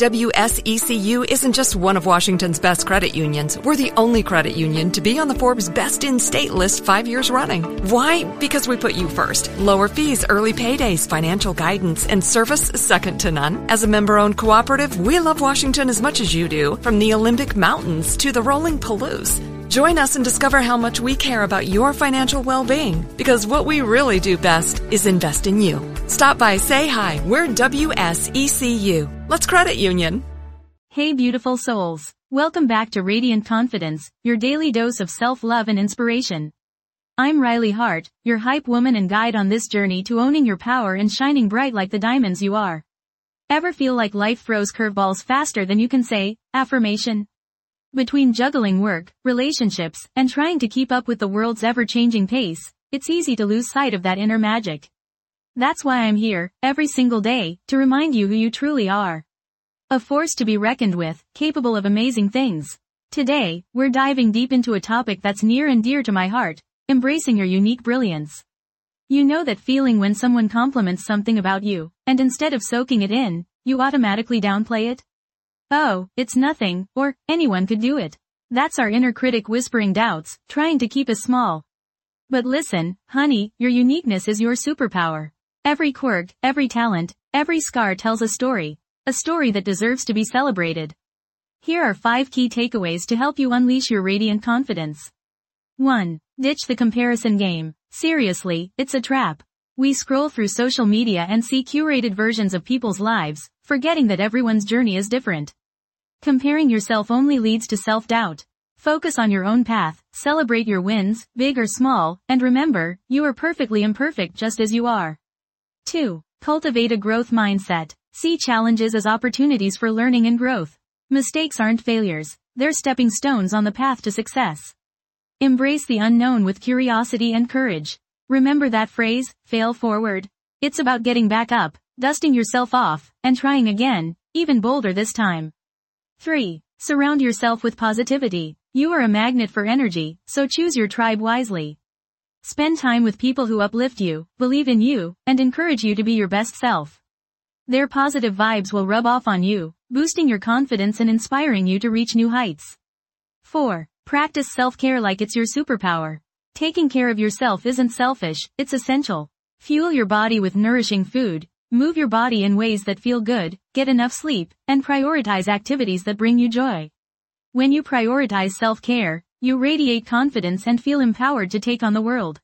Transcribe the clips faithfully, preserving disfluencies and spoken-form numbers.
W S E C U isn't just one of Washington's best credit unions. We're the only credit union to be on the Forbes Best in State list five years running. Why? Because we put you first. Lower fees, early paydays, financial guidance, and service second to none. As a member-owned cooperative, we love Washington as much as you do, from the Olympic Mountains to the rolling Palouse. Join us and discover how much we care about your financial well-being, because what we really do best is invest in you. Stop by, say hi. We're W S E C U. Let's credit union. Hey beautiful souls. Welcome back to Radiant Confidence, your daily dose of self-love and inspiration. I'm Riley Hart, your hype woman and guide on this journey to owning your power and shining bright like the diamonds you are. Ever feel like life throws curveballs faster than you can say, affirmation? Between juggling work, relationships, and trying to keep up with the world's ever-changing pace, it's easy to lose sight of that inner magic. That's why I'm here, every single day, to remind you who you truly are. A force to be reckoned with, capable of amazing things. Today, we're diving deep into a topic that's near and dear to my heart, embracing your unique brilliance. You know that feeling when someone compliments something about you, and instead of soaking it in, you automatically downplay it? Oh, it's nothing, or, anyone could do it. That's our inner critic whispering doubts, trying to keep us small. But listen, honey, your uniqueness is your superpower. Every quirk, every talent, every scar tells a story. A story that deserves to be celebrated. Here are five key takeaways to help you unleash your radiant confidence. one. Ditch the comparison game. Seriously, it's a trap. We scroll through social media and see curated versions of people's lives, forgetting that everyone's journey is different. Comparing yourself only leads to self-doubt. Focus on your own path, celebrate your wins, big or small, and remember, you are perfectly imperfect just as you are. two. Cultivate a growth mindset. See challenges as opportunities for learning and growth. Mistakes aren't failures, they're stepping stones on the path to success. Embrace the unknown with curiosity and courage. Remember that phrase, fail forward. It's about getting back up, dusting yourself off, and trying again, even bolder this time. three. Surround yourself with positivity. You are a magnet for energy, so choose your tribe wisely. Spend time with people who uplift you, believe in you, and encourage you to be your best self. Their positive vibes will rub off on you, boosting your confidence and inspiring you to reach new heights. four. Practice self-care like it's your superpower. Taking care of yourself isn't selfish, it's essential. Fuel your body with nourishing food, move your body in ways that feel good, get enough sleep, and prioritize activities that bring you joy. When you prioritize self-care, you radiate confidence and feel empowered to take on the world.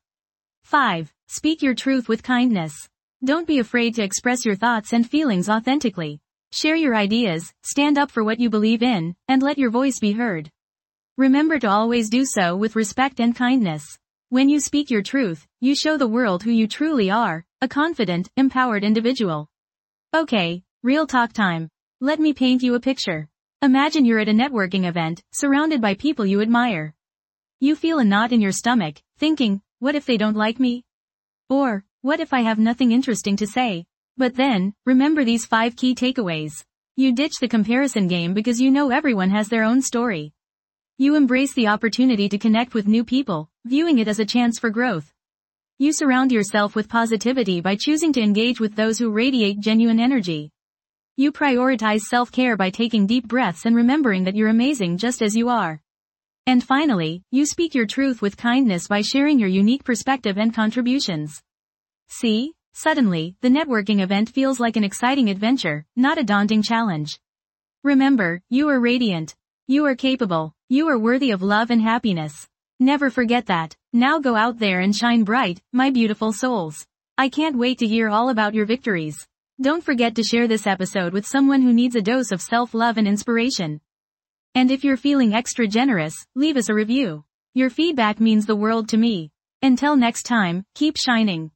five. Speak your truth with kindness. Don't be afraid to express your thoughts and feelings authentically. Share your ideas, stand up for what you believe in, and let your voice be heard. Remember to always do so with respect and kindness. When you speak your truth, you show the world who you truly are, a confident, empowered individual. Okay, real talk time. Let me paint you a picture. Imagine you're at a networking event, surrounded by people you admire. You feel a knot in your stomach, thinking, what if they don't like me? Or, what if I have nothing interesting to say? But then, remember these five key takeaways. You ditch the comparison game because you know everyone has their own story. You embrace the opportunity to connect with new people, viewing it as a chance for growth. You surround yourself with positivity by choosing to engage with those who radiate genuine energy. You prioritize self-care by taking deep breaths and remembering that you're amazing just as you are. And finally, you speak your truth with kindness by sharing your unique perspective and contributions. See? Suddenly, the networking event feels like an exciting adventure, not a daunting challenge. Remember, you are radiant. You are capable. You are worthy of love and happiness. Never forget that. Now go out there and shine bright, my beautiful souls. I can't wait to hear all about your victories. Don't forget to share this episode with someone who needs a dose of self-love and inspiration. And if you're feeling extra generous, leave us a review. Your feedback means the world to me. Until next time, keep shining.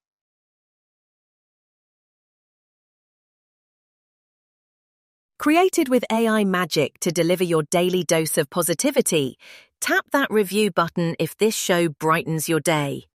Created with A I magic to deliver your daily dose of positivity, tap that review button if this show brightens your day.